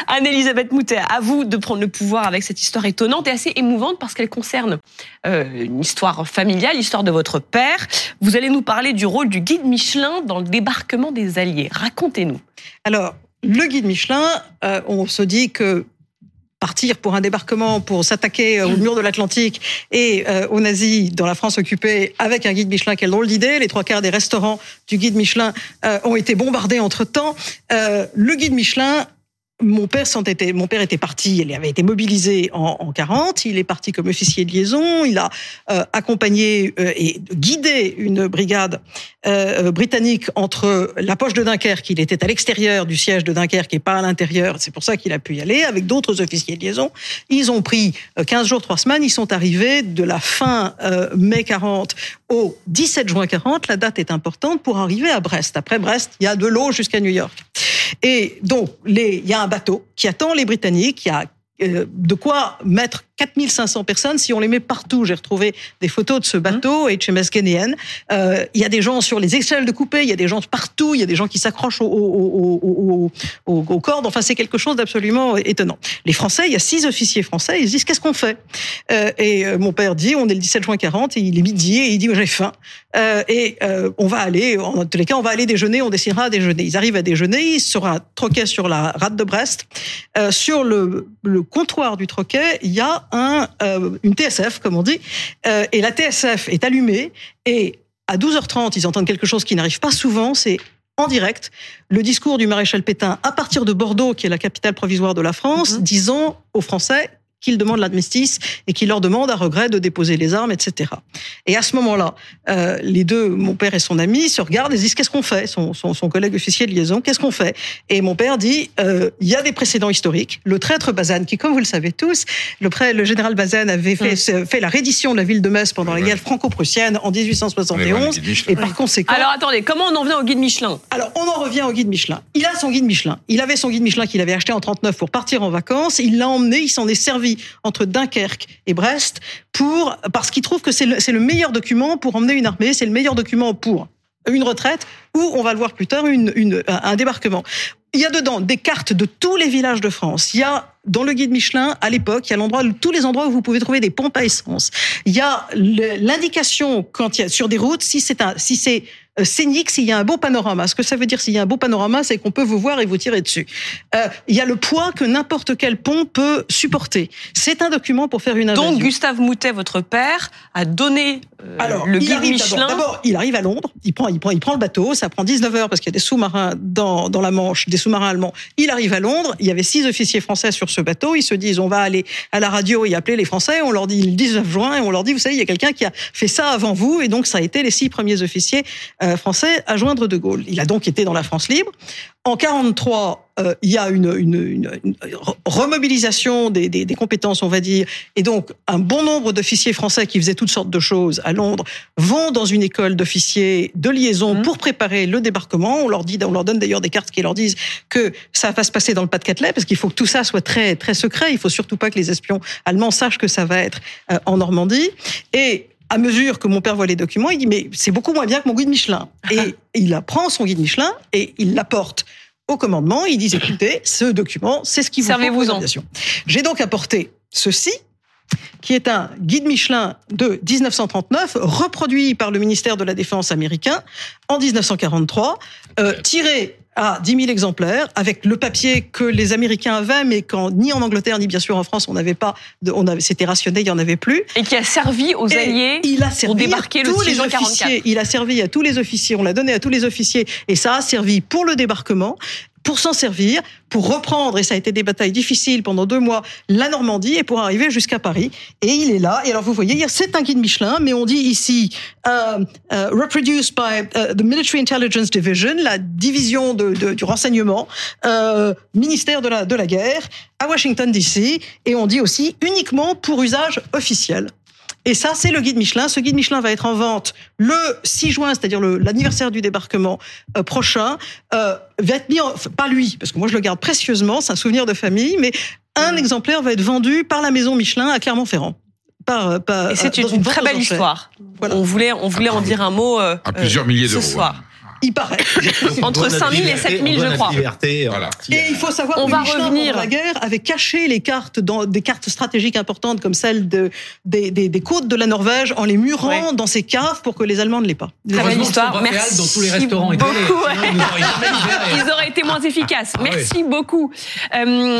Anne-Elisabeth Moutet, à vous de prendre le pouvoir avec cette histoire étonnante et assez émouvante parce qu'elle concerne une histoire familiale, l'histoire de votre père. Vous allez nous parler du rôle du guide Michelin dans le débarquement des Alliés. Racontez-nous. Alors, le guide Michelin, on se dit que partir pour un débarquement, pour s'attaquer au mur de l'Atlantique et aux nazis dans la France occupée avec un guide Michelin, quelle drôle d'idée. Les 3/4 des restaurants du guide Michelin ont été bombardés entre-temps. Le guide Michelin, mon père était parti, il avait été mobilisé en 40, il est parti comme officier de liaison, il a accompagné et guidé une brigade britannique entre la poche de Dunkerque, il était à l'extérieur du siège de Dunkerque et pas à l'intérieur, c'est pour ça qu'il a pu y aller, avec d'autres officiers de liaison. Ils ont pris 15 jours, 3 semaines, ils sont arrivés de la fin mai 40 au 17 juin 40, la date est importante pour arriver à Brest. Après Brest, il y a de l'eau jusqu'à New York. Et donc, il y a un bateau qui attend les Britanniques, il y a de quoi mettre 4500 personnes, si on les met partout. J'ai retrouvé des photos de ce bateau, HMS Ghanaian. Il y a des gens sur les échelles de coupée, il y a des gens partout, il y a des gens qui s'accrochent aux cordes. Enfin, c'est quelque chose d'absolument étonnant. Les Français, il y a 6 officiers français, ils se disent, qu'est-ce qu'on fait? Et mon père dit, on est le 17 juin 40, et il est midi, et il dit, j'ai faim. On va aller, en tous les cas, on va aller déjeuner, on décidera à déjeuner. Ils arrivent à déjeuner, ils se troquet sur la rade de Brest. Sur le comptoir du troquet, il y a une TSF, comme on dit, et la TSF est allumée, et à 12h30, ils entendent quelque chose qui n'arrive pas souvent, c'est en direct, le discours du maréchal Pétain à partir de Bordeaux, qui est la capitale provisoire de la France, disant aux Français qu'ils demandent l'armistice et qu'il leur demande à regret de déposer les armes, etc. Et à ce moment-là, les deux, mon père et son ami, se regardent et se disent, qu'est-ce qu'on fait? Son collègue officier de liaison, qu'est-ce qu'on fait? Et mon père dit, il y a des précédents historiques. Le traître Bazan, qui, comme vous le savez tous, le général Bazan avait fait la reddition de la ville de Metz pendant la guerre franco-prussienne en 1871. Et par conséquent... Alors attendez, comment on en vient au guide Michelin? Alors, on en revient au guide Michelin. Il a son guide Michelin. Il avait son guide Michelin qu'il avait acheté en 39 pour partir en vacances. Il l'a emmené, il s'en est servi entre Dunkerque et Brest parce qu'il trouve que c'est le meilleur document pour emmener une armée, c'est le meilleur document pour une retraite ou, on va le voir plus tard, un débarquement. Il y a dedans des cartes de tous les villages de France. Il y a, dans le guide Michelin, à l'époque, il y a tous les endroits où vous pouvez trouver des pompes à essence. Il y a l'indication, quand il y a sur des routes, si c'est scénique, s'il y a un beau panorama. Ce que ça veut dire, s'il y a un beau panorama, c'est qu'on peut vous voir et vous tirer dessus. Il y a le poids que n'importe quel pont peut supporter. C'est un document pour faire une invasion. Donc, Gustave Moutet, votre père, a donné le guide Michelin. D'abord, il arrive à Londres, il prend le bateau, ça prend 19 heures parce qu'il y a des sous-marins dans la Manche, des sous-marins allemands. Il arrive à Londres, il y avait 6 officiers français sur ce bateau, ils se disent, on va aller à la radio et appeler les Français, on leur dit le 19 juin, et on leur dit, vous savez, il y a quelqu'un qui a fait ça avant vous, et donc ça a été les 6 premiers officiers français à joindre De Gaulle. Il a donc été dans la France libre. En 43, il y a une remobilisation des compétences, on va dire, et donc un bon nombre d'officiers français qui faisaient toutes sortes de choses à Londres vont dans une école d'officiers de liaison pour préparer le débarquement. On leur donne d'ailleurs des cartes qui leur disent que ça va se passer dans le Pas-de-Calais, parce qu'il faut que tout ça soit très très secret. Il faut surtout pas que les espions allemands sachent que ça va être en Normandie. Et à mesure que mon père voit les documents, il dit, mais c'est beaucoup moins bien que mon guide Michelin. Et il prend son guide Michelin et il l'apporte au commandement. Ils disent, écoutez, ce document, c'est ce qui vous faut pour l'aviation. J'ai donc apporté ceci, qui est un guide Michelin de 1939, reproduit par le ministère de la Défense américain en 1943, tiré à 10 000 exemplaires, avec le papier que les Américains avaient, mais ni en Angleterre, ni bien sûr en France, on n'avait pas, c'était rationné, il n'y en avait plus. Et qui a servi aux Alliés pour débarquer le 6 juin 44. Il a servi à tous les officiers, on l'a donné à tous les officiers, et ça a servi pour le débarquement, pour s'en servir, pour reprendre, et ça a été des batailles difficiles pendant 2 mois, la Normandie, et pour arriver jusqu'à Paris. Et il est là. Et alors, vous voyez, c'est un guide Michelin, mais on dit ici, reproduced by the Military Intelligence Division, la division du renseignement, ministère de la guerre, à Washington, D.C., et on dit aussi uniquement pour usage officiel. Et ça, c'est le guide Michelin. Ce guide Michelin va être en vente le 6 juin, c'est-à-dire l'anniversaire du débarquement prochain. Va être mis pas lui, parce que moi je le garde précieusement, c'est un souvenir de famille, mais un exemplaire va être vendu par la maison Michelin à Clermont-Ferrand. Et c'est une très belle histoire. Voilà. On voulait en dire un mot à plusieurs milliers d'euros. Ce soir. Il paraît. Entre 5 000 et 7 000, je crois. Voilà. Et il faut savoir que Michelin, pendant la guerre, avait caché les cartes dans des cartes stratégiques importantes comme celle des côtes de la Norvège en les murant dans ses caves pour que les Allemands ne l'aient pas. Très belle histoire. Merci dans tous les restaurants beaucoup. Ils auraient été moins efficaces. Merci beaucoup.